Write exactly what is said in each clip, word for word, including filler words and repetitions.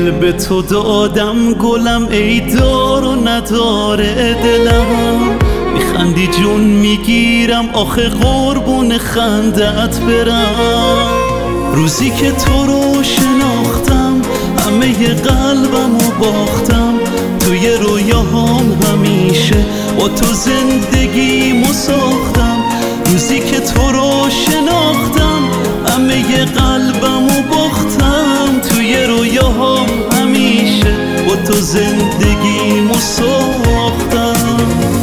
دل به تو دادم گلم، ای دار و نداره دلم. میخندی جون میگیرم آخه قربون خندت برم. روزی که تو رو شناختم همه قلبمو باختم، توی رویاهام همیشه با تو زندگیمو ساختم. روزی که تو رو شناختم همه قلبمو باختم، توی رویاهام همیشه با تو زندگیمو ساختم.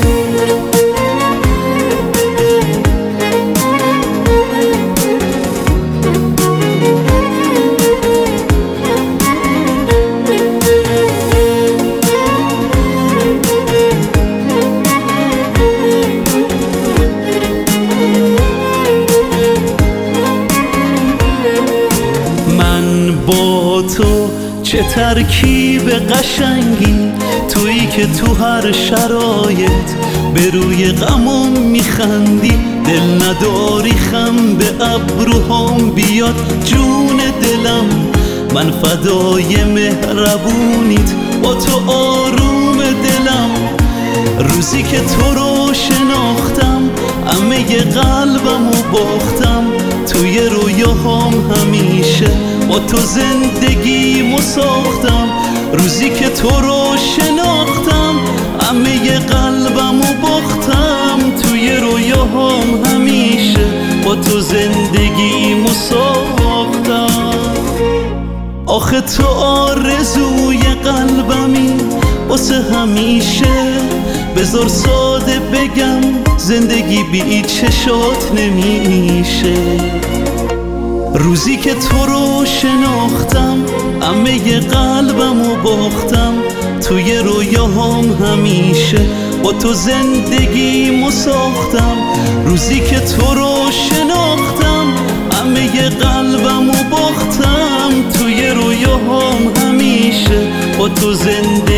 با تو چه ترکیب قشنگی، تویی که تو هر شرایط به روی غمم میخندی. دل نداری خم به ابروهام بیاد جون دلم، من فدای مهربونیت با تو آروم دلم. روزی که تو رو شناختم همه قلبمو باختم، توی رویاهام همیشه با تو زندگیمو ساختم. روزی که تو رو شناختم همه قلبمو باختم، توی رویاهام همیشه با تو زندگیمو ساختم. آخه تو آرزوی قلبمی واسه همیشه، بذار ساده بگم زندگی بی چشات نمیشه. روزی که تو رو شناختم همه قلبمو باختم، توی رویاهام همیشه با تو زندگیمو ساختم. روزی که تو رو شناختم همه قلبمو باختم، توی رویاهام همیشه با تو زندگی